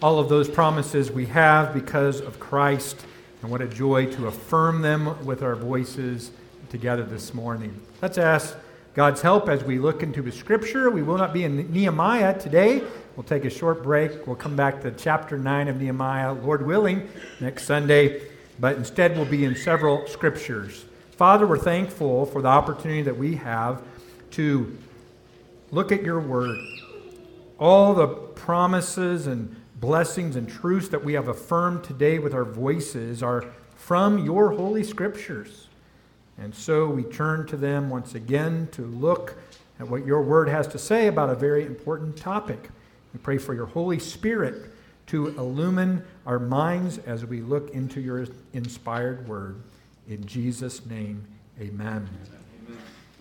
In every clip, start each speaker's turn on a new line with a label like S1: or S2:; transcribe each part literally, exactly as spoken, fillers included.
S1: All of those promises we have because of Christ, and what a joy to affirm them with our voices together this morning. Let's ask God's help as we look into the Scripture. We will not be in Nehemiah today. We'll take a short break. We'll come back to chapter nine of Nehemiah, Lord willing, next Sunday. But instead we'll be in several Scriptures. Father, we're thankful for the opportunity that we have to look at your Word. All the promises and blessings and truths that we have affirmed today with our voices are from your Holy Scriptures. And so we turn to them once again to look at what your Word has to say about a very important topic. We pray for your Holy Spirit to illumine our minds as we look into your inspired Word. In Jesus' name, amen. Amen.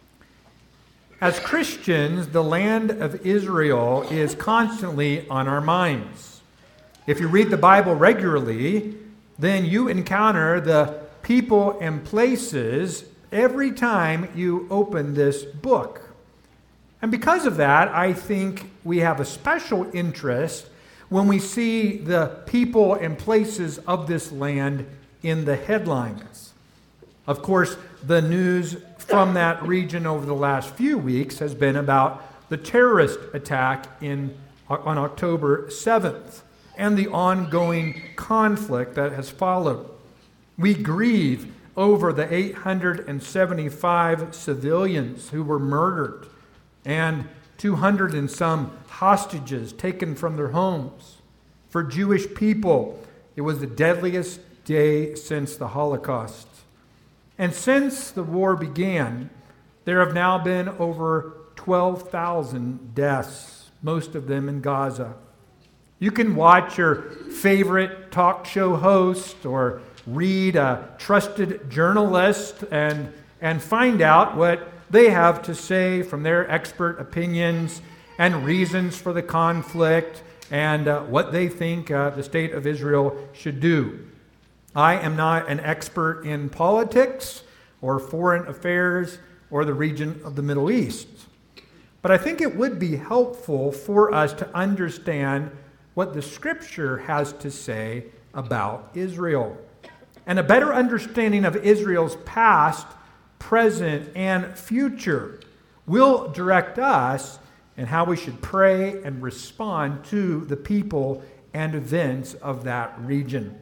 S1: As Christians, the land of Israel is constantly on our minds. If you read the Bible regularly, then you encounter the people and places every time you open this book. And because of that, I think we have a special interest when we see the people and places of this land in the headlines. Of course, the news from that region over the last few weeks has been about the terrorist attack in, on October seventh and the ongoing conflict that has followed. We grieve over the eight hundred seventy-five civilians who were murdered and two hundred and some hostages taken from their homes. For Jewish people, it was the deadliest day since the Holocaust. And since the war began, there have now been over twelve thousand deaths, most of them in Gaza. You can watch your favorite talk show host or read a trusted journalist and, and find out what they have to say from their expert opinions and reasons for the conflict and uh, what they think uh, the state of Israel should do. I am not an expert in politics or foreign affairs or the region of the Middle East. But I think it would be helpful for us to understand what the Scripture has to say about Israel. And a better understanding of Israel's past, present, and future will direct us in how we should pray and respond to the people and events of that region.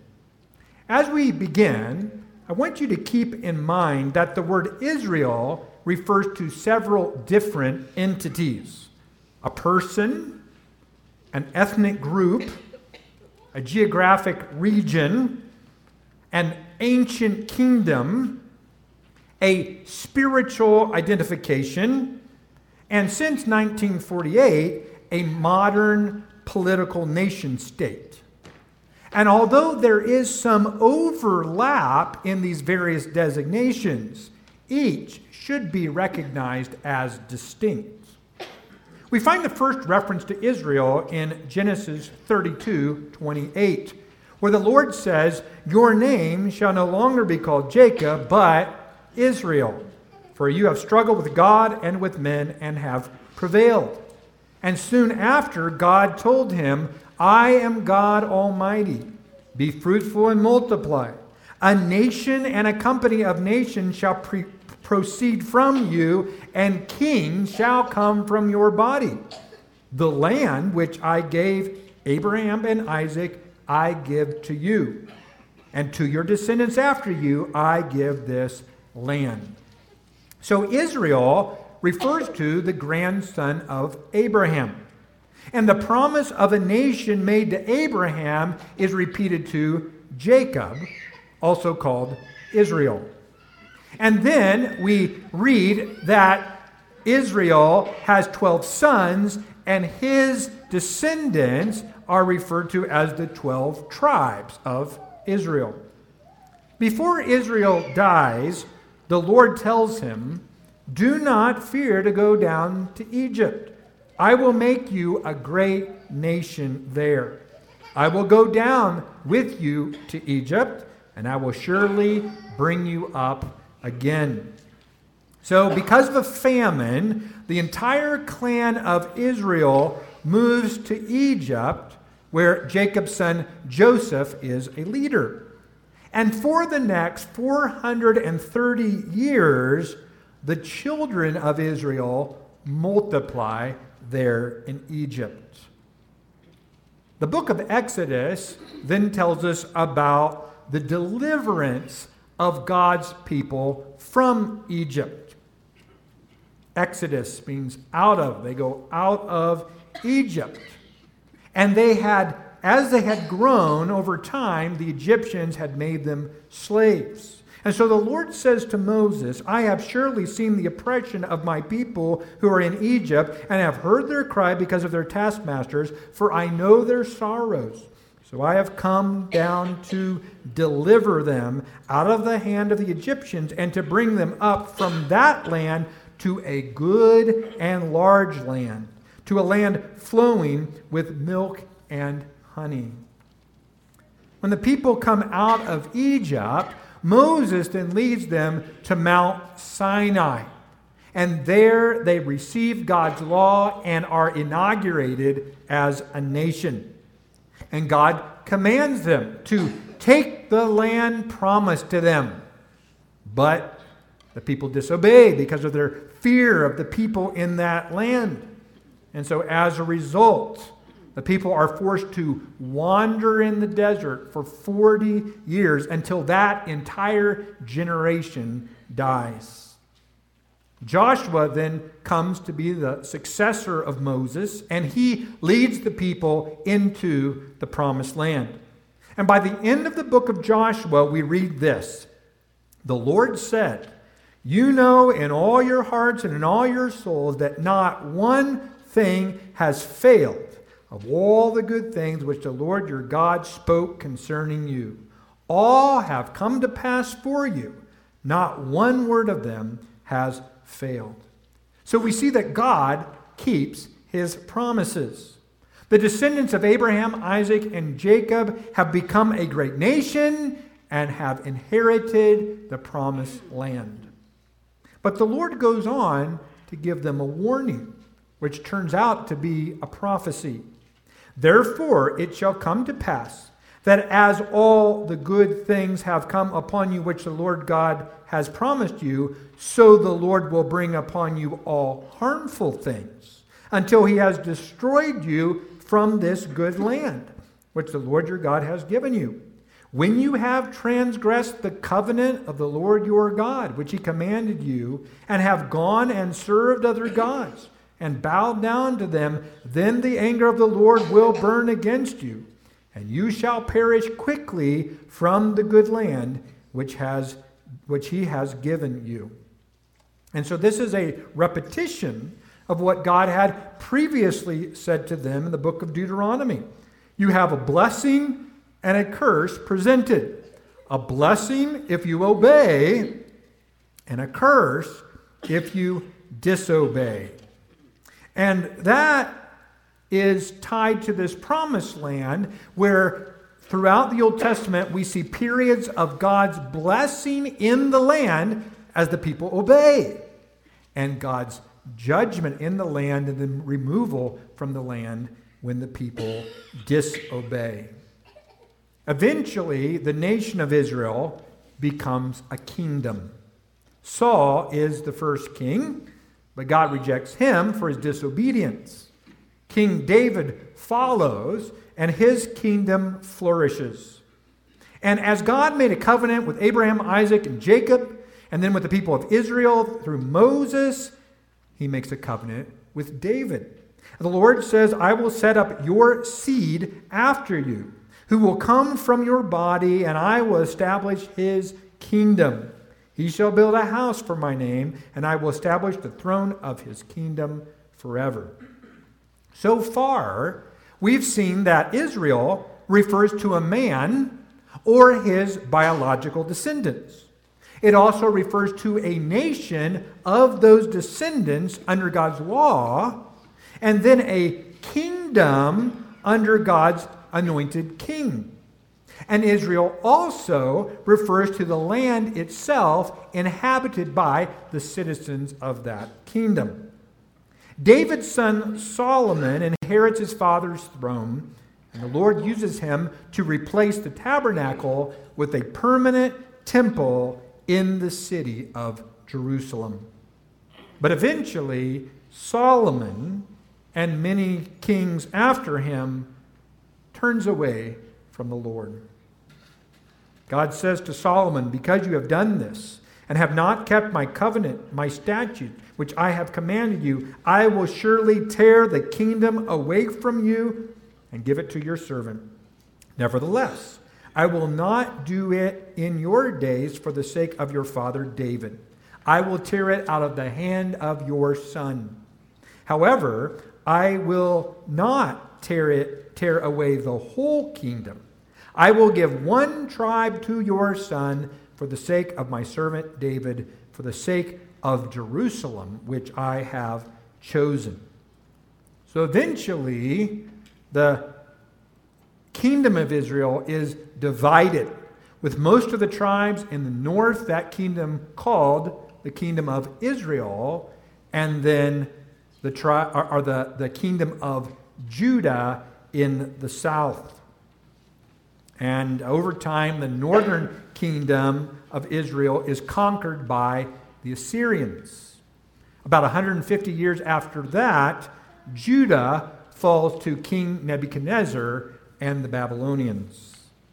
S1: As we begin, I want you to keep in mind that the word Israel refers to several different entities: a person, an ethnic group, a geographic region, an ancient kingdom, a spiritual identification, and since nineteen forty-eight, a modern political nation state. And although there is some overlap in these various designations, each should be recognized as distinct. We find the first reference to Israel in Genesis thirty-two twenty-eight, where the Lord says, "Your name shall no longer be called Jacob, but Israel, for you have struggled with God and with men and have prevailed." And soon after, God told him, "I am God Almighty. Be fruitful and multiply. A nation and a company of nations shall pre- proceed from you, and kings shall come from your body. The land which I gave Abraham and Isaac, I give to you. And to your descendants after you, I give this land." So Israel refers to the grandson of Abraham. And the promise of a nation made to Abraham is repeated to Jacob, also called Israel. And then we read that Israel has twelve sons, and his descendants are referred to as the twelve tribes of Israel. Before Israel dies, the Lord tells him, "Do not fear to go down to Egypt. I will make you a great nation there. I will go down with you to Egypt, and I will surely bring you up again." So because of a famine, the entire clan of Israel moves to Egypt where Jacob's son Joseph is a leader. And for the next four hundred thirty years, the children of Israel multiply there in Egypt. The book of Exodus then tells us about the deliverance of God's people from Egypt. Exodus means out of. They go out of Egypt. And they had, as they had grown over time, the Egyptians had made them slaves. And so the Lord says to Moses, I have surely seen the oppression of my people who are in Egypt, and have heard their cry because of their taskmasters, for I know their sorrows. So I have come down to deliver them out of the hand of the Egyptians, and to bring them up from that land to a good and large land, to a land flowing with milk and honey. When the people come out of Egypt, Moses then leads them to Mount Sinai. And there they receive God's law and are inaugurated as a nation. And God commands them to take the land promised to them. But the people disobey because of their fear of the people in that land. And so as a result, the people are forced to wander in the desert for forty years until that entire generation dies. Joshua then comes to be the successor of Moses, and he leads the people into the promised land. And by the end of the book of Joshua, we read this. The Lord said, you know in all your hearts and in all your souls that not one thing has failed of all the good things which the Lord your God spoke concerning you. All have come to pass for you. Not one word of them has failed. So we see that God keeps his promises. The descendants of Abraham, Isaac, and Jacob have become a great nation and have inherited the promised land. But the Lord goes on to give them a warning, which turns out to be a prophecy. Therefore it shall come to pass that as all the good things have come upon you which the Lord God has promised you, so the Lord will bring upon you all harmful things, until he has destroyed you from this good land, which the Lord your God has given you. When you have transgressed the covenant of the Lord your God, which he commanded you, and have gone and served other gods, and bowed down to them, then the anger of the Lord will burn against you, and you shall perish quickly from the good land which has which he has given you. And so this is a repetition of what God had previously said to them in the book of Deuteronomy. You have a blessing and a curse presented. A blessing if you obey, and a curse if you disobey. And that is tied to this promised land where throughout the Old Testament we see periods of God's blessing in the land as the people obey, and God's judgment in the land and then removal from the land when the people disobey. Eventually, the nation of Israel becomes a kingdom. Saul is the first king, but God rejects him for his disobedience. King David follows, and his kingdom flourishes. And as God made a covenant with Abraham, Isaac, and Jacob, and then with the people of Israel through Moses, he makes a covenant with David. The Lord says, I will set up your seed after you, who will come from your body, and I will establish his kingdom. He shall build a house for my name, and I will establish the throne of his kingdom forever. So far, we've seen that Israel refers to a man or his biological descendants. It also refers to a nation of those descendants under God's law, and then a kingdom under God's anointed king. And Israel also refers to the land itself inhabited by the citizens of that kingdom. David's son Solomon inherits his father's throne, And the Lord uses him to replace the tabernacle with a permanent temple in the city of Jerusalem. But eventually, Solomon and many kings after him turns away from the Lord. God says to Solomon, "Because you have done this and have not kept my covenant, my statute, which I have commanded you, I will surely tear the kingdom away from you and give it to your servant. Nevertheless, I will not do it in your days for the sake of your father David. I will tear it out of the hand of your son. However, I will not tear it, tear away the whole kingdom. I will give one tribe to your son for the sake of my servant David, for the sake of Jerusalem, which I have chosen." So eventually, the kingdom of Israel is divided, with most of the tribes in the north, that kingdom called the kingdom of Israel, and then the tri- or, or the, the kingdom of Judah in the south. And over time, the northern kingdom of Israel is conquered by the Assyrians. About one hundred fifty years after that, Judah falls to King Nebuchadnezzar and the Babylonians.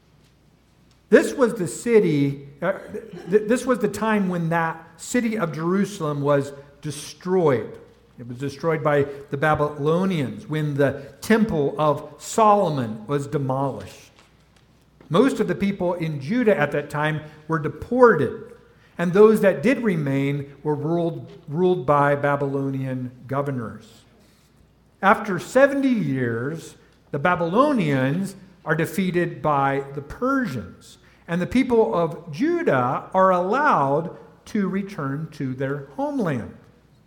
S1: This was the city, uh, th- this was the time when that city of Jerusalem was destroyed. It was destroyed by the Babylonians when the temple of Solomon was demolished. Most of the people in Judah at that time were deported, and those that did remain were ruled, ruled by Babylonian governors. After seventy years, the Babylonians are defeated by the Persians, and the people of Judah are allowed to return to their homeland.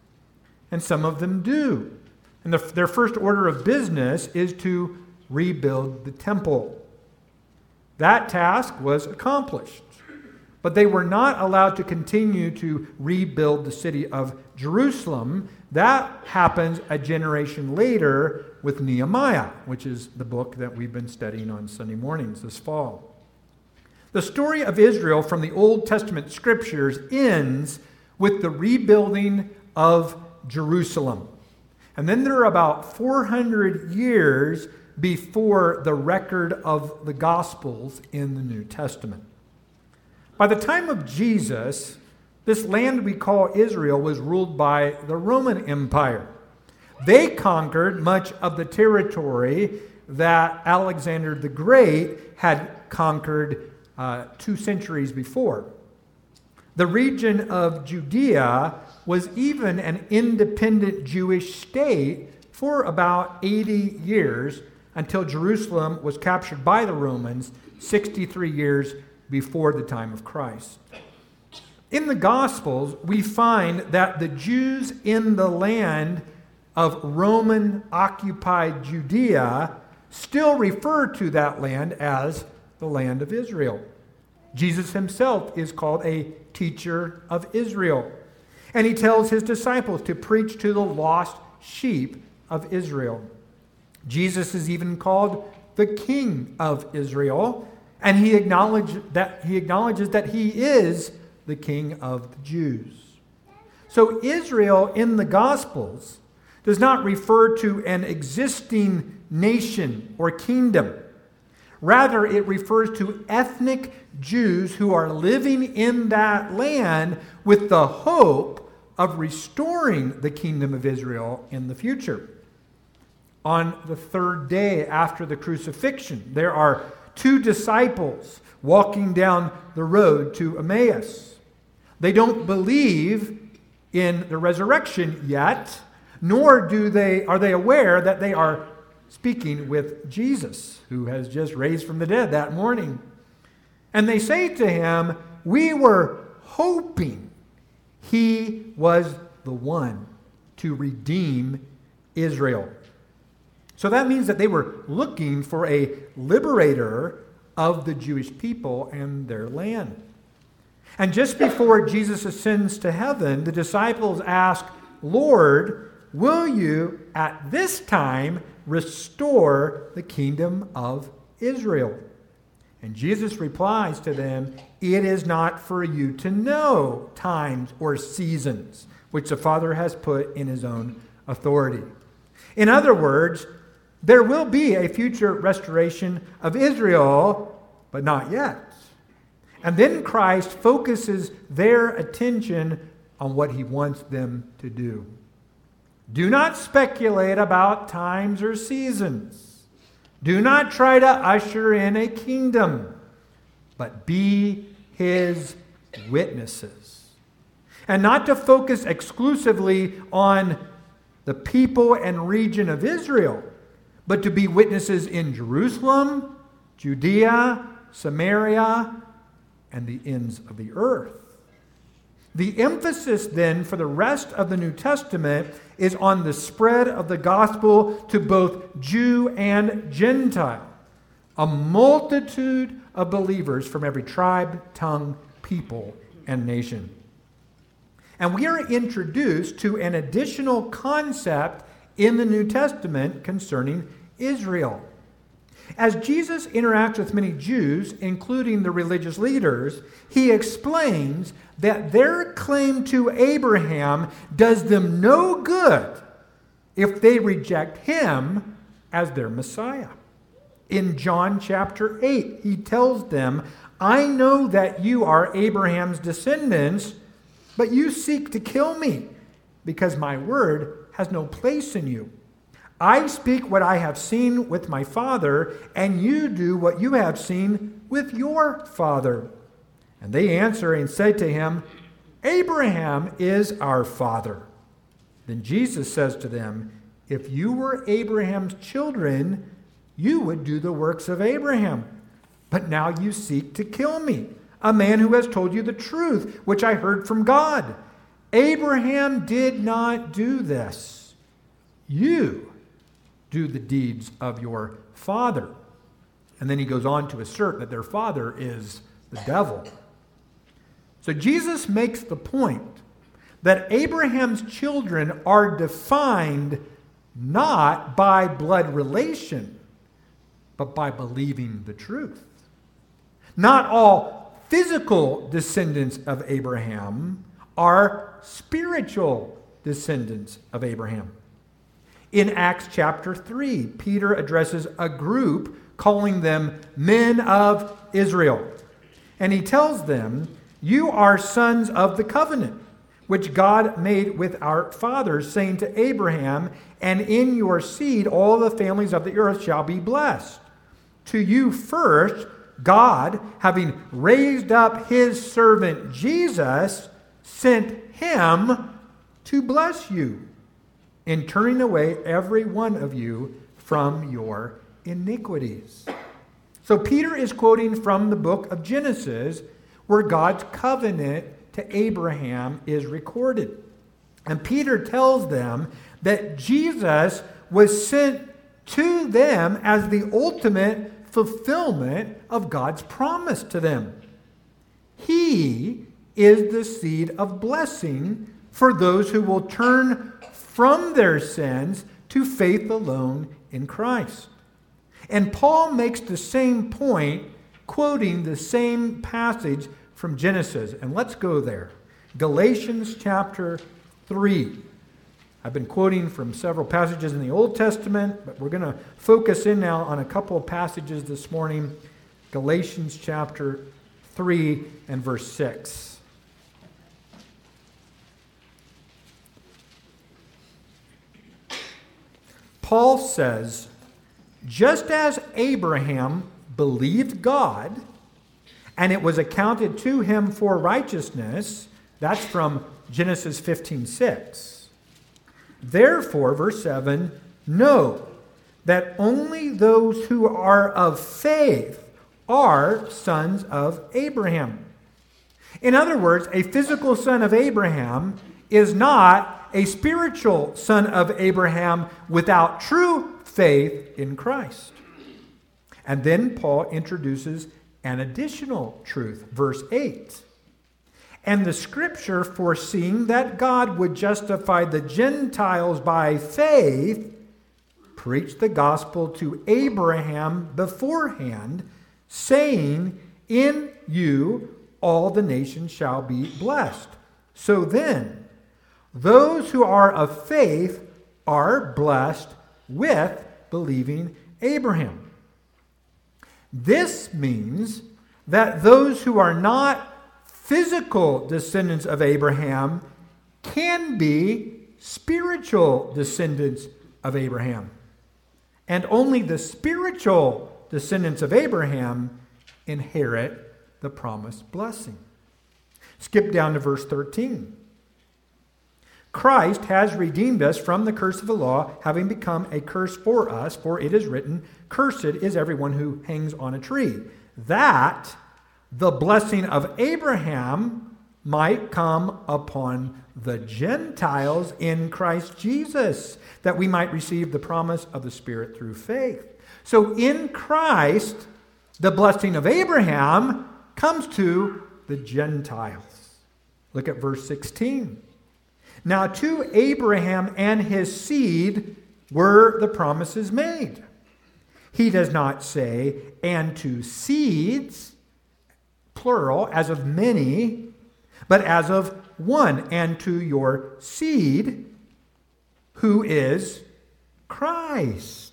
S1: And some of them do. And the, their first order of business is to rebuild the temple. That task was accomplished, but they were not allowed to continue to rebuild the city of Jerusalem. That happens a generation later with Nehemiah, which is the book that we've been studying on Sunday mornings this fall. The story of Israel from the Old Testament scriptures ends with the rebuilding of Jerusalem. And then there are about four hundred years before the record of the Gospels in the New Testament. By the time of Jesus, this land we call Israel was ruled by the Roman Empire. They conquered much of the territory that Alexander the Great had conquered uh, two centuries before. The region of Judea was even an independent Jewish state for about eighty years until Jerusalem was captured by the Romans sixty-three years before the time of Christ. In the Gospels, we find that the Jews in the land of Roman-occupied Judea still refer to that land as the land of Israel. Jesus himself is called a teacher of Israel, and he tells his disciples to preach to the lost sheep of Israel. Jesus is even called the King of Israel, and he acknowledged that he acknowledges that he is the King of the Jews. So Israel in the Gospels does not refer to an existing nation or kingdom. Rather, it refers to ethnic Jews who are living in that land with the hope of restoring the kingdom of Israel in the future. On the third day after the crucifixion, there are two disciples walking down the road to Emmaus. They don't believe in the resurrection yet, nor do they are they aware that they are speaking with Jesus, who has just raised from the dead that morning. And they say to him, "We were hoping he was the one to redeem Israel." So that means that they were looking for a liberator of the Jewish people and their land. And just before Jesus ascends to heaven, the disciples ask, "Lord, will you at this time restore the kingdom of Israel? And Jesus replies to them, it is not for you to know times or seasons which the Father has put in his own authority. In other words, there will be a future restoration of Israel, but not yet. And then Christ focuses their attention on what he wants them to do. Do not speculate about times or seasons. Do not try to usher in a kingdom, but be his witnesses. And not to focus exclusively on the people and region of Israel, but to be witnesses in Jerusalem, Judea, Samaria, and the ends of the earth. The emphasis then for the rest of the New Testament is on the spread of the gospel to both Jew and Gentile, a multitude of believers from every tribe, tongue, people, and nation. And we are introduced to an additional concept in the New Testament concerning Israel. As Jesus interacts with many Jews, including the religious leaders, he explains that their claim to Abraham does them no good if they reject him as their Messiah. In John chapter eight, he tells them, I know that you are Abraham's descendants, but you seek to kill me because my word has no place in you. I speak what I have seen with my father, and you do what you have seen with your father. And they answer and say to him, Abraham is our father. Then Jesus says to them, if you were Abraham's children, you would do the works of Abraham. But now you seek to kill me, a man who has told you the truth, which I heard from God. Abraham did not do this. You do the deeds of your father. And then he goes on to assert that their father is the devil. So Jesus makes the point that Abraham's children are defined not by blood relation, but by believing the truth. Not all physical descendants of Abraham are spiritual descendants of Abraham. In Acts chapter three, Peter addresses a group calling them men of Israel. And he tells them, you are sons of the covenant, which God made with our fathers, saying to Abraham, and in your seed all the families of the earth shall be blessed. To you first, God, having raised up his servant Jesus, sent him to bless you, in turning away every one of you from your iniquities. So Peter is quoting from the book of Genesis, where God's covenant to Abraham is recorded. And Peter tells them that Jesus was sent to them as the ultimate fulfillment of God's promise to them. He is the seed of blessing for those who will turn from their sins to faith alone in Christ. And Paul makes the same point, quoting the same passage from Genesis. And let's go there. Galatians chapter three. I've been quoting from several passages in the Old Testament, but we're going to focus in now on a couple of passages this morning. Galatians chapter three and verse six. Paul says, just as Abraham believed God, and it was accounted to him for righteousness, that's from Genesis fifteen six. Therefore, verse seven, know that only those who are of faith are sons of Abraham. In other words, a physical son of Abraham is not a spiritual son of Abraham without true faith in Christ. And then Paul introduces an additional truth, verse eight. And the Scripture, foreseeing that God would justify the Gentiles by faith, preached the gospel to Abraham beforehand, saying, in you all the nations shall be blessed. So then, those who are of faith are blessed with believing Abraham. This means that those who are not physical descendants of Abraham can be spiritual descendants of Abraham. And only the spiritual descendants of Abraham inherit the promised blessing. Skip down to verse thirteen. Christ has redeemed us from the curse of the law, having become a curse for us, for it is written, cursed is everyone who hangs on a tree, that the blessing of Abraham might come upon the Gentiles in Christ Jesus, that we might receive the promise of the Spirit through faith. So in Christ, the blessing of Abraham comes to the Gentiles. Look at verse sixteen. Now to Abraham and his seed were the promises made. He does not say, and to seeds, plural, as of many, but as of one, and to your seed, who is Christ.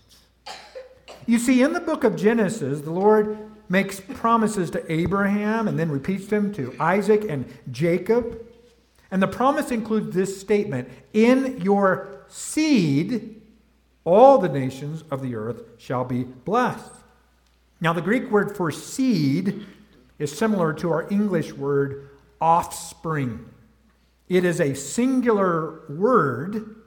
S1: You see, in the book of Genesis, the Lord makes promises to Abraham and then repeats them to Isaac and Jacob. And the promise includes this statement, in your seed, all the nations of the earth shall be blessed. Now, the Greek word for seed is similar to our English word offspring. It is a singular word,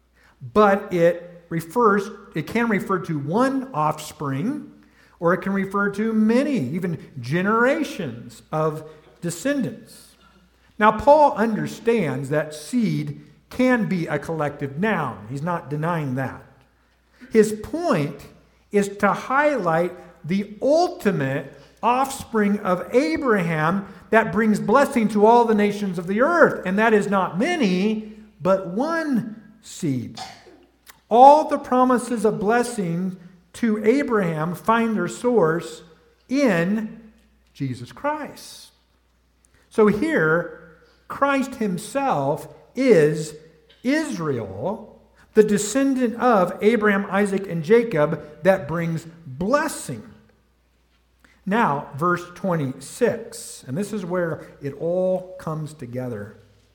S1: but it refers, it can refer to one offspring, or it can refer to many, even generations of descendants. Now, Paul understands that seed can be a collective noun. He's not denying that. His point is to highlight the ultimate offspring of Abraham that brings blessing to all the nations of the earth. And that is not many, but one seed. All the promises of blessing to Abraham find their source in Jesus Christ. So here, Christ himself is Israel, the descendant of Abraham, Isaac, and Jacob that brings blessing. Now, verse twenty-six, and this is where it all comes together.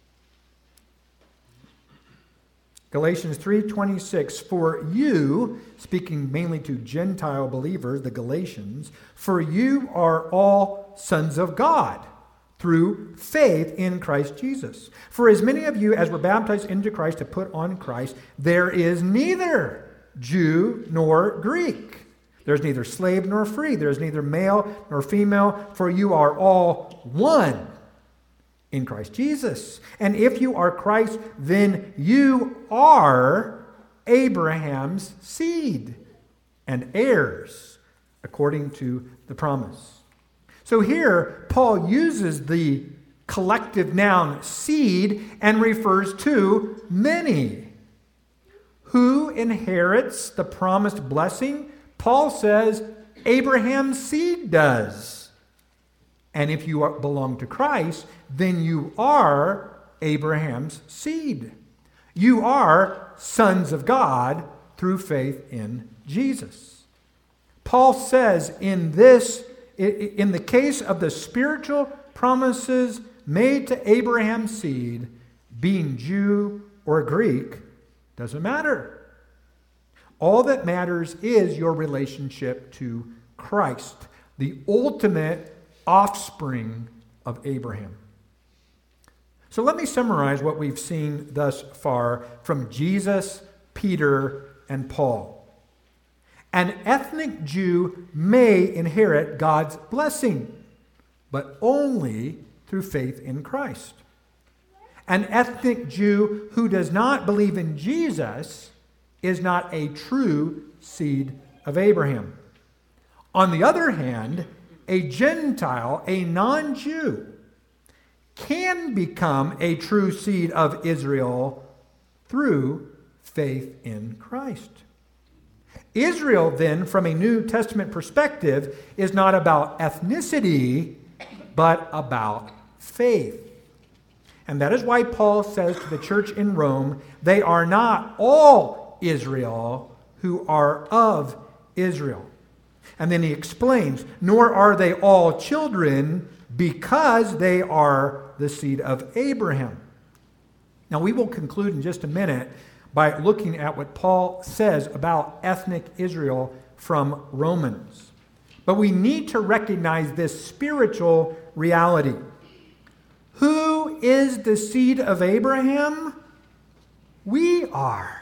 S1: Galatians three twenty-six, for you, speaking mainly to Gentile believers, the Galatians, for you are all sons of God through faith in Christ Jesus. For as many of you as were baptized into Christ to put on Christ, there is neither Jew nor Greek. There's neither slave nor free. There's neither male nor female, for you are all one in Christ Jesus. And if you are Christ, then you are Abraham's seed and heirs according to the promise. So here, Paul uses the collective noun seed and refers to many. Who inherits the promised blessing? Paul says Abraham's seed does. And if you are, belong to Christ, then you are Abraham's seed. You are sons of God through faith in Jesus. Paul says in this In the case of the spiritual promises made to Abraham's seed, being Jew or Greek doesn't matter. All that matters is your relationship to Christ, the ultimate offspring of Abraham. So let me summarize what we've seen thus far from Jesus, Peter, and Paul. An ethnic Jew may inherit God's blessing, but only through faith in Christ. An ethnic Jew who does not believe in Jesus is not a true seed of Abraham. On the other hand, a Gentile, a non-Jew, can become a true seed of Israel through faith in Christ. Israel, then, from a New Testament perspective, is not about ethnicity, but about faith. And that is why Paul says to the church in Rome, they are not all Israel who are of Israel. And then he explains, nor are they all children because they are the seed of Abraham. Now we will conclude in just a minute by looking at what Paul says about ethnic Israel from Romans. But we need to recognize this spiritual reality. Who is the seed of Abraham? We are.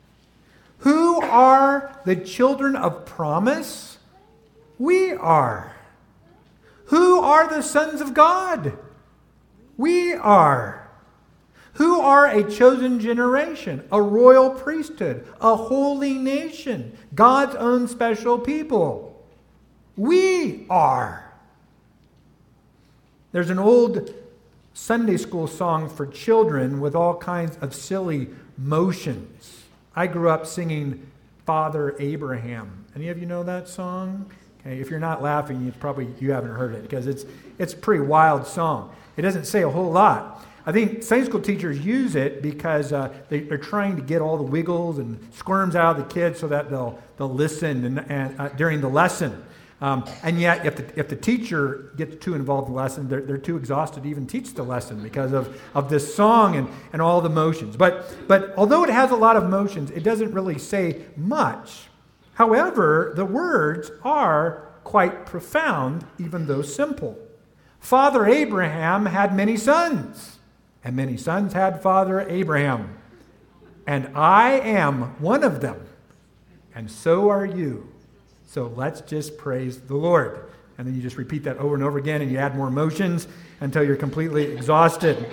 S1: Who are the children of promise? We are. Who are the sons of God? We are. Who are a chosen generation, a royal priesthood, a holy nation, God's own special people? We are. There's an old Sunday school song for children with all kinds of silly motions. I grew up singing Father Abraham. Any of you know that song? Okay, if you're not laughing, you probably you haven't heard it because it's it's a pretty wild song. It doesn't say a whole lot. I think Sunday school teachers use it because uh, they, they're trying to get all the wiggles and squirms out of the kids so that they'll they'll listen and, and uh, during the lesson. Um, and yet, if the, if the teacher gets too involved in the lesson, they're, they're too exhausted to even teach the lesson because of, of this song and, and all the motions. But, but although it has a lot of motions, it doesn't really say much. However, the words are quite profound, even though simple. Father Abraham had many sons, and many sons had Father Abraham. And I am one of them, and so are you. So let's just praise the Lord. And then you just repeat that over and over again, and you add more motions until you're completely exhausted.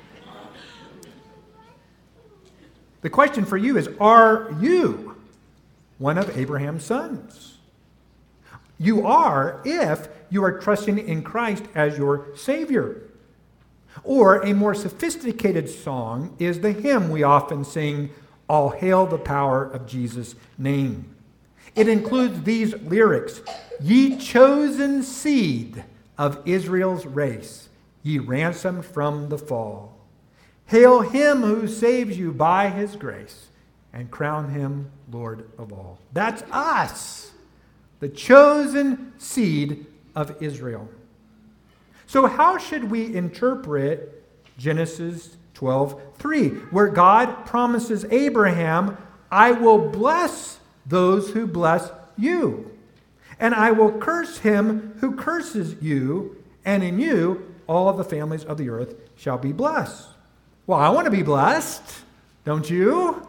S1: The question for you is, are you one of Abraham's sons? You are if you are trusting in Christ as your Savior. Or a more sophisticated song is the hymn we often sing, All Hail the Power of Jesus' Name. It includes these lyrics, Ye chosen seed of Israel's race, ye ransomed from the fall. Hail him who saves you by his grace, and crown him Lord of all. That's us, the chosen seed of Israel. So how should we interpret Genesis twelve three, where God promises Abraham, I will bless those who bless you, and I will curse him who curses you, and in you all of the families of the earth shall be blessed. Well, I want to be blessed, don't you?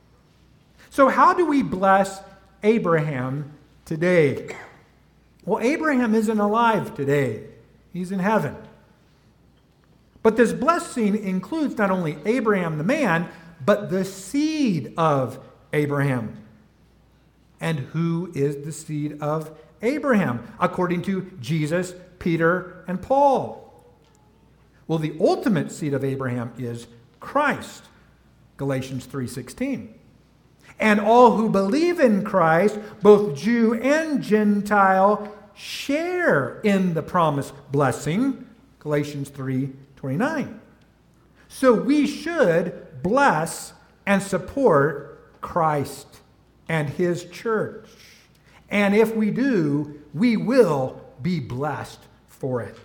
S1: So how do we bless Abraham today? Well, Abraham isn't alive today. He's in heaven. But this blessing includes not only Abraham the man, but the seed of Abraham. And who is the seed of Abraham, according to Jesus, Peter, and Paul? Well, the ultimate seed of Abraham is Christ, Galatians three sixteen. And all who believe in Christ, both Jew and Gentile, share in the promised blessing, Galatians three twenty-nine. So we should bless and support Christ and his church. And if we do, we will be blessed for it.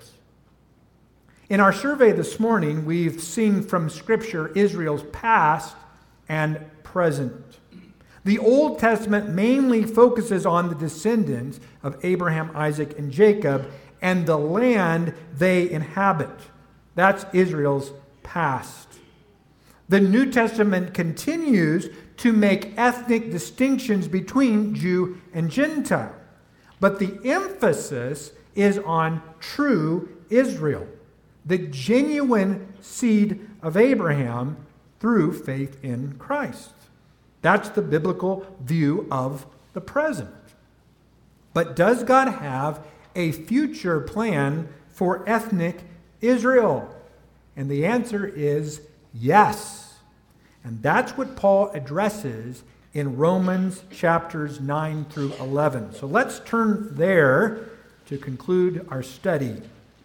S1: In our survey this morning, we've seen from Scripture Israel's past and present. The Old Testament mainly focuses on the descendants of Abraham, Isaac, and Jacob and the land they inhabit. That's Israel's past. The New Testament continues to make ethnic distinctions between Jew and Gentile. But the emphasis is on true Israel, the genuine seed of Abraham through faith in Christ. That's the biblical view of the present. But does God have a future plan for ethnic Israel? And the answer is yes. And that's what Paul addresses in Romans chapters nine through eleven. So let's turn there to conclude our study.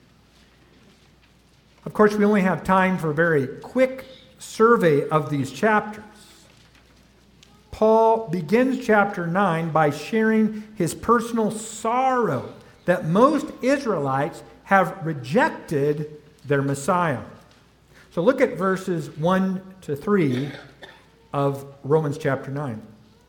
S1: Of course, we only have time for a very quick survey of these chapters. Paul begins chapter nine by sharing his personal sorrow that most Israelites have rejected their Messiah. So look at verses one to three of Romans chapter nine.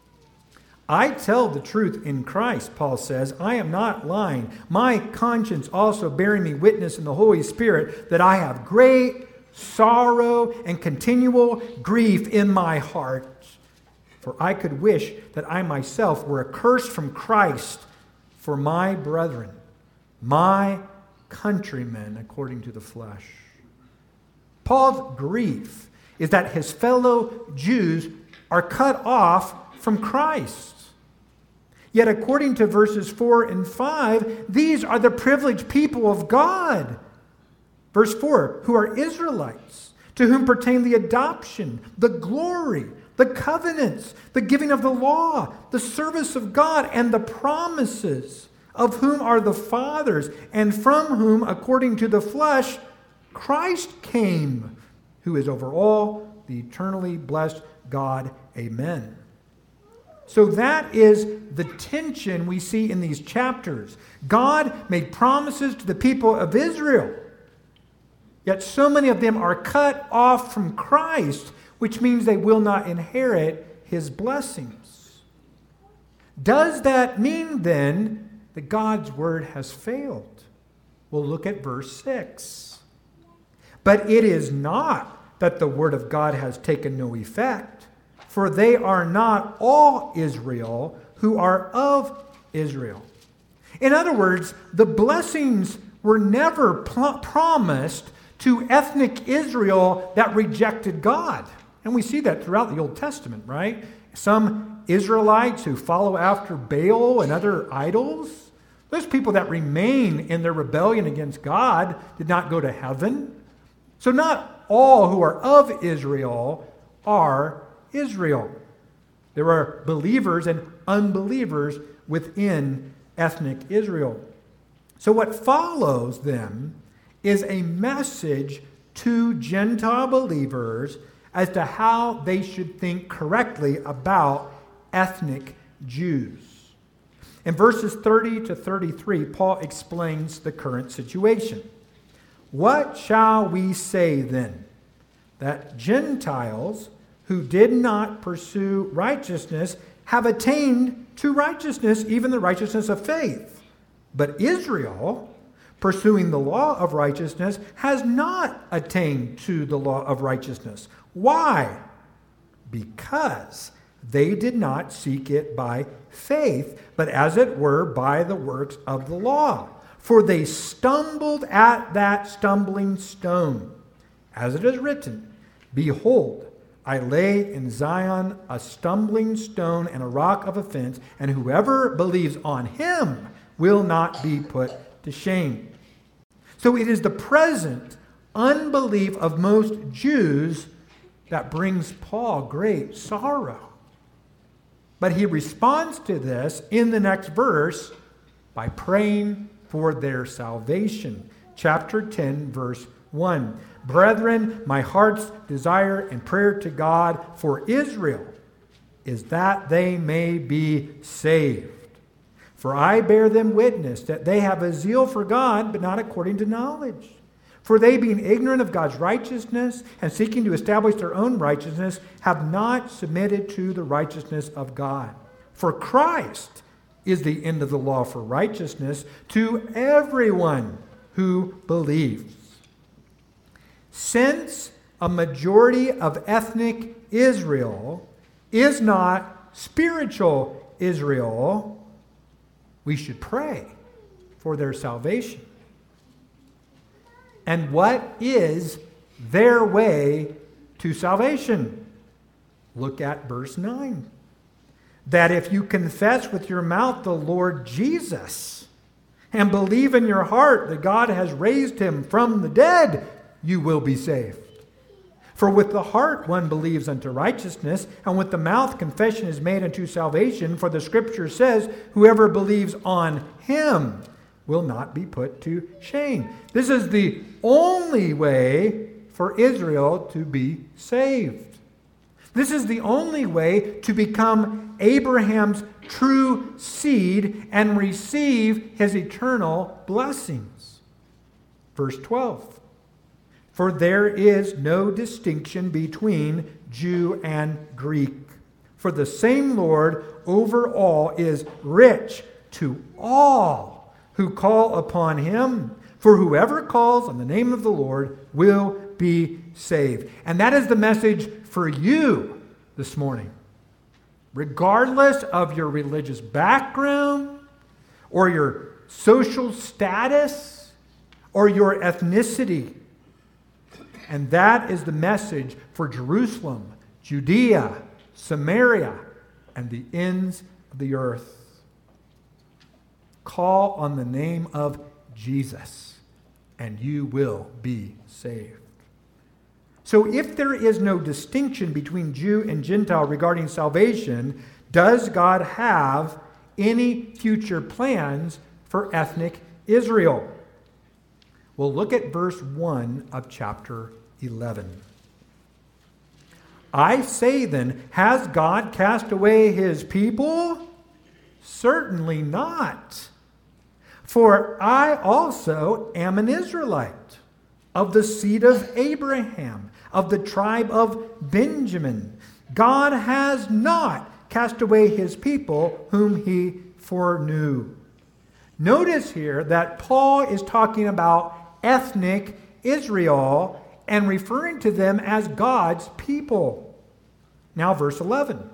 S1: I tell the truth in Christ, Paul says. I am not lying. My conscience also bearing me witness in the Holy Spirit that I have great sorrow and continual grief in my heart. For I could wish that I myself were accursed from Christ for my brethren, my countrymen according to the flesh. Paul's grief is that his fellow Jews are cut off from Christ. Yet according to verses four and five, these are the privileged people of God. Verse four, who are Israelites, to whom pertain the adoption, the glory, the covenants, the giving of the law, the service of God, and the promises, of whom are the fathers, and from whom, according to the flesh, Christ came, who is over all, the eternally blessed God. Amen. So that is the tension we see in these chapters. God made promises to the people of Israel, yet so many of them are cut off from Christ, which means they will not inherit his blessings. Does that mean then that God's word has failed? We'll look at verse six. But it is not that the word of God has taken no effect, for they are not all Israel who are of Israel. In other words, the blessings were never pl- promised to ethnic Israel that rejected God. And we see that throughout the Old Testament, right? Some Israelites who follow after Baal and other idols, those people that remain in their rebellion against God did not go to heaven. So not all who are of Israel are Israel. There are believers and unbelievers within ethnic Israel. So what follows then is a message to Gentile believers as to how they should think correctly about ethnic Jews. In verses thirty to thirty-three, Paul explains the current situation. What shall we say then? That Gentiles who did not pursue righteousness have attained to righteousness, even the righteousness of faith. But Israel, pursuing the law of righteousness, has not attained to the law of righteousness. Why? Because they did not seek it by faith, but as it were by the works of the law. For they stumbled at that stumbling stone. As it is written, behold, I lay in Zion a stumbling stone and a rock of offense, and whoever believes on him will not be put to shame. So it is the present unbelief of most Jews that brings Paul great sorrow. But he responds to this in the next verse by praying for their salvation. Chapter ten, verse one. Brethren, my heart's desire and prayer to God for Israel is that they may be saved. For I bear them witness that they have a zeal for God, but not according to knowledge. For they, being ignorant of God's righteousness and seeking to establish their own righteousness, have not submitted to the righteousness of God. For Christ is the end of the law for righteousness to everyone who believes. Since a majority of ethnic Israel is not spiritual Israel, we should pray for their salvation. And what is their way to salvation? Look at verse nine. That if you confess with your mouth the Lord Jesus and believe in your heart that God has raised him from the dead, you will be saved. For with the heart one believes unto righteousness, and with the mouth confession is made unto salvation. For the Scripture says, whoever believes on him will not be put to shame. This is the only way for Israel to be saved. This is the only way to become Abraham's true seed and receive his eternal blessings. Verse twelve. For there is no distinction between Jew and Greek. For the same Lord over all is rich to all who call upon him. For whoever calls on the name of the Lord will be saved. And that is the message for you this morning. Regardless of your religious background or your social status or your ethnicity. And that is the message for Jerusalem, Judea, Samaria, and the ends of the earth. Call on the name of Jesus, and you will be saved. So if there is no distinction between Jew and Gentile regarding salvation, does God have any future plans for ethnic Israel? Well, look at verse one of chapter eleven. I say then, has God cast away his people? Certainly not. For I also am an Israelite, of the seed of Abraham, of the tribe of Benjamin. God has not cast away his people whom he foreknew. Notice here that Paul is talking about ethnic Israel and referring to them as God's people. Now, verse eleven.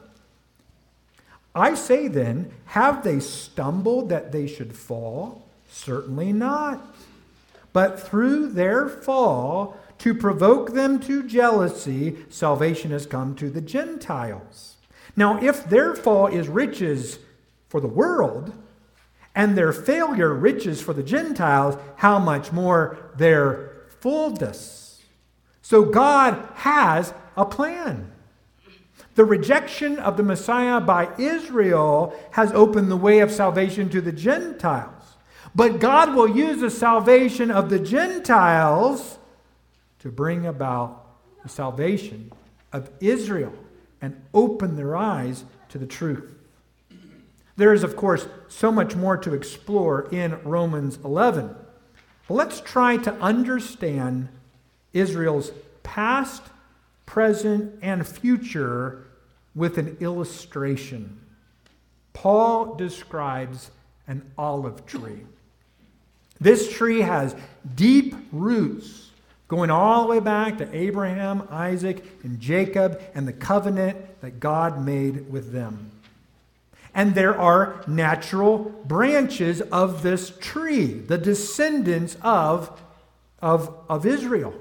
S1: I say then, have they stumbled that they should fall? Certainly not. But through their fall, to provoke them to jealousy, salvation has come to the Gentiles. Now, if their fall is riches for the world, and their failure riches for the Gentiles, how much more their fullness. So God has a plan. The rejection of the Messiah by Israel has opened the way of salvation to the Gentiles. But God will use the salvation of the Gentiles to bring about the salvation of Israel and open their eyes to the truth. There is, of course, so much more to explore in Romans eleven. But let's try to understand Israel's past, present, and future with an illustration. Paul describes an olive tree. This tree has deep roots going all the way back to Abraham, Isaac, and Jacob and the covenant that God made with them. And there are natural branches of this tree, the descendants of, of, of Israel.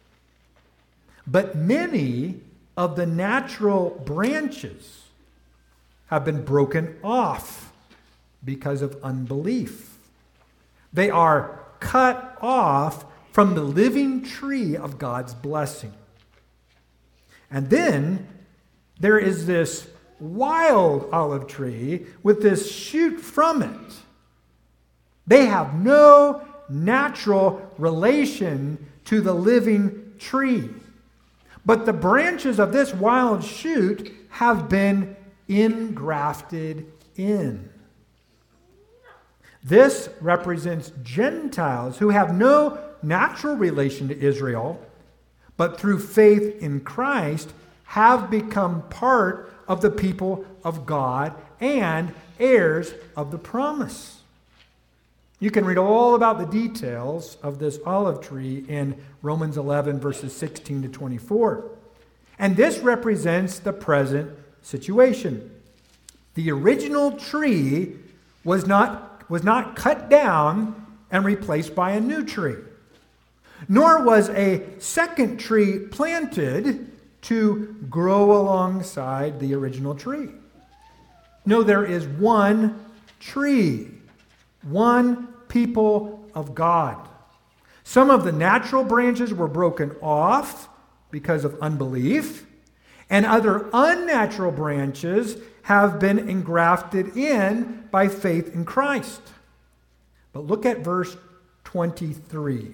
S1: But many of the natural branches have been broken off because of unbelief. They are cut off from the living tree of God's blessing. And then there is this wild olive tree with this shoot from it. They have no natural relation to the living tree. But the branches of this wild shoot have been engrafted in. This represents Gentiles who have no natural relation to Israel, but through faith in Christ have become part of the people of God and heirs of the promise. You can read all about the details of this olive tree in Romans eleven, verses sixteen to twenty-four. And this represents the present situation. The original tree was not, was not cut down and replaced by a new tree, nor was a second tree planted to grow alongside the original tree. No, there is one tree, one people of God. Some of the natural branches were broken off because of unbelief, and other unnatural branches have been engrafted in by faith in Christ. But look at verse twenty-three.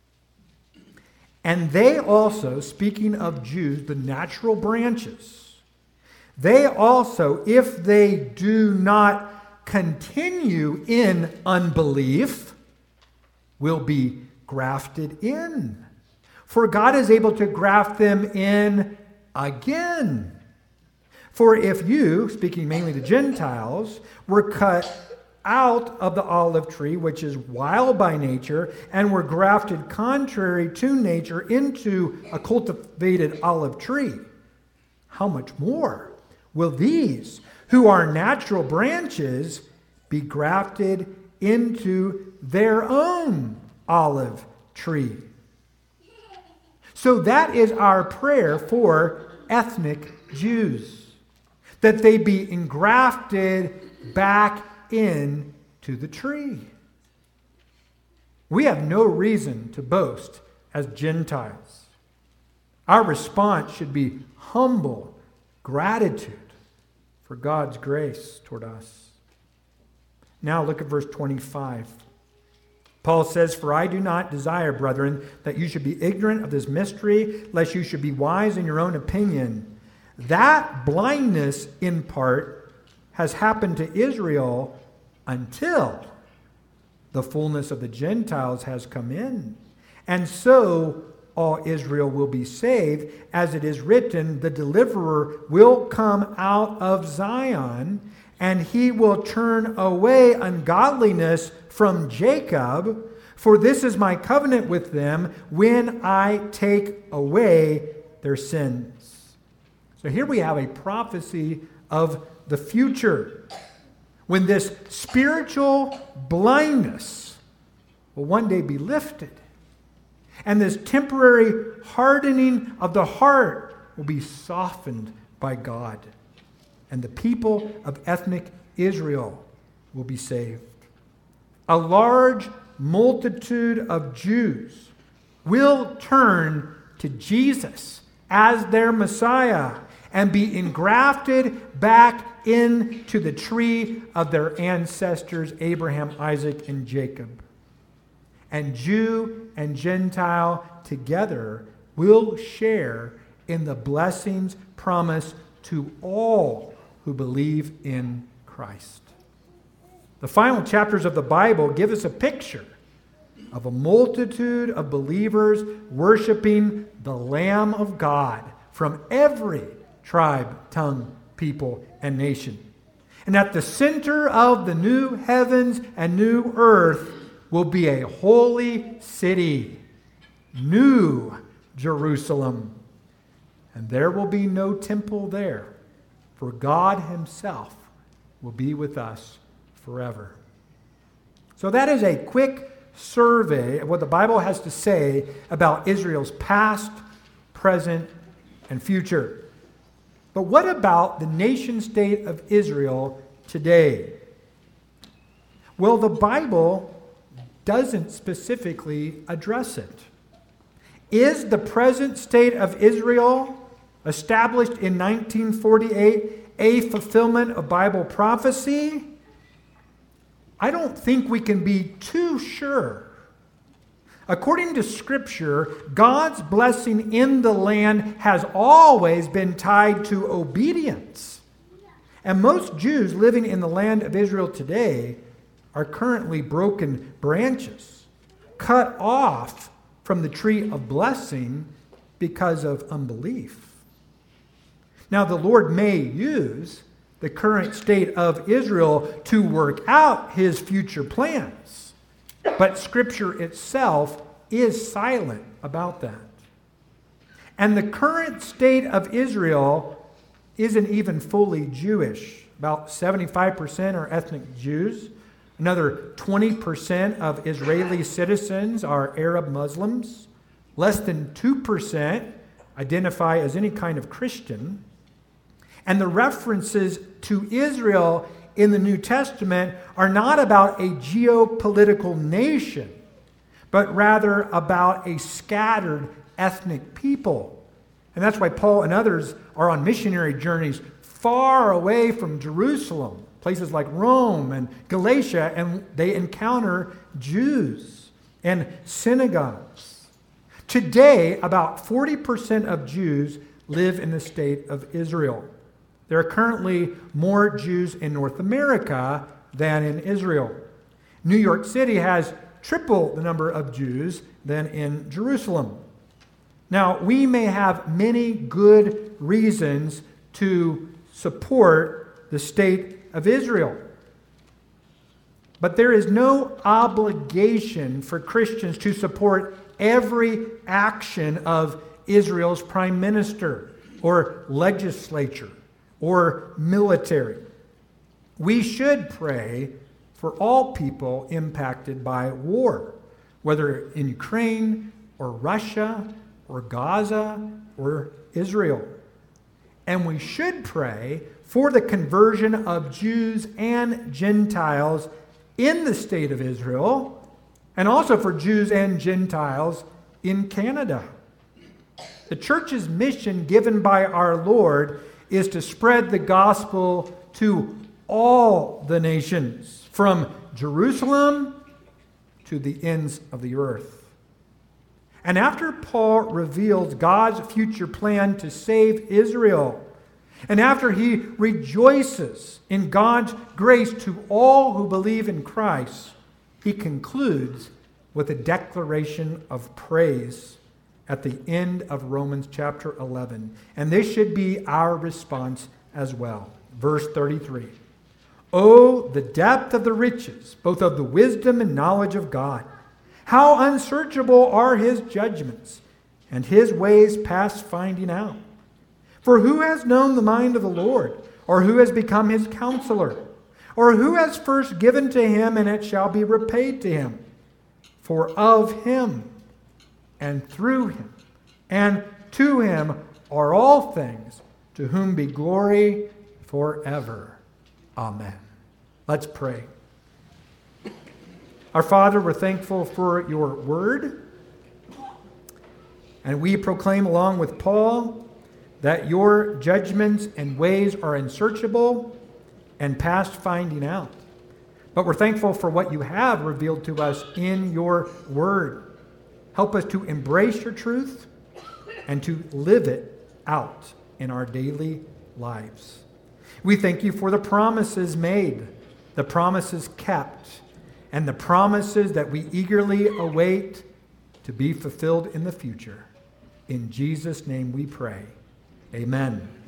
S1: And they also, speaking of Jews, the natural branches, they also, if they do not continue in unbelief, will be grafted in. For God is able to graft them in again. For if you, speaking mainly to Gentiles, were cut out of the olive tree, which is wild by nature, and were grafted contrary to nature into a cultivated olive tree, how much more will these, who are natural branches, be grafted into their own olive tree? So that is our prayer for ethnic Jews, that they be engrafted back into the tree. We have no reason to boast as Gentiles. Our response should be humble gratitude for God's grace toward us. Now look at verse twenty-five. Paul says, "For I do not desire, brethren, that you should be ignorant of this mystery, lest you should be wise in your own opinion. That blindness in part has happened to Israel until the fullness of the Gentiles has come in. And so all Israel will be saved, as it is written, the deliverer will come out of Zion, and he will turn away ungodliness from Jacob. For this is my covenant with them when I take away their sins." So here we have a prophecy of the future, when this spiritual blindness will one day be lifted, and this temporary hardening of the heart will be softened by God, and the people of ethnic Israel will be saved. A large multitude of Jews will turn to Jesus as their Messiah and be engrafted back into the tree of their ancestors, Abraham, Isaac, and Jacob. And Jew and Gentile together will share in the blessings promised to all who believe in Christ. The final chapters of the Bible give us a picture of a multitude of believers worshiping the Lamb of God from every tribe, tongue, people, and nation. And at the center of the new heavens and new earth will be a holy city, New Jerusalem. And there will be no temple there, for God himself will be with us forever. So that is a quick survey of what the Bible has to say about Israel's past, present, and future. But what about the nation-state of Israel today? Well, the Bible doesn't specifically address it. Is the present state of Israel, established in nineteen forty-eight, a fulfillment of Bible prophecy? I don't think we can be too sure. According to Scripture, God's blessing in the land has always been tied to obedience. And most Jews living in the land of Israel today are currently broken branches, cut off from the tree of blessing because of unbelief. Now, the Lord may use the current state of Israel to work out his future plans, but Scripture itself is silent about that. And the current state of Israel isn't even fully Jewish. About seventy-five percent are ethnic Jews. Another twenty percent of Israeli citizens are Arab Muslims. Less than two percent identify as any kind of Christian. And the references to Israel in the New Testament are not about a geopolitical nation, but rather about a scattered ethnic people. And that's why Paul and others are on missionary journeys far away from Jerusalem, places like Rome and Galatia, and they encounter Jews and synagogues. Today, about forty percent of Jews live in the state of Israel. There are currently more Jews in North America than in Israel. New York City has triple the number of Jews than in Jerusalem. Now, we may have many good reasons to support the state of Israel, but there is no obligation for Christians to support every action of Israel's prime minister or legislature or military. We should pray for all people impacted by war, whether in Ukraine or Russia or Gaza or Israel. And we should pray for the conversion of Jews and Gentiles in the state of Israel, and also for Jews and Gentiles in Canada. The church's mission given by our Lord is to spread the gospel to all the nations, from Jerusalem to the ends of the earth. And after Paul reveals God's future plan to save Israel, and after he rejoices in God's grace to all who believe in Christ, he concludes with a declaration of praise at the end of Romans chapter eleven. And this should be our response as well. Verse thirty-three. Oh, the depth of the riches, both of the wisdom and knowledge of God. How unsearchable are his judgments, and his ways past finding out. For who has known the mind of the Lord, or who has become his counselor, or who has first given to him, and it shall be repaid to him? For of him, and through him, and to him are all things, to whom be glory forever. Amen. Let's pray. Our Father, we're thankful for your word, and we proclaim along with Paul that your judgments and ways are unsearchable and past finding out. But we're thankful for what you have revealed to us in your word. Help us to embrace your truth and to live it out in our daily lives. We thank you for the promises made, the promises kept, and the promises that we eagerly await to be fulfilled in the future. In Jesus' name we pray. Amen.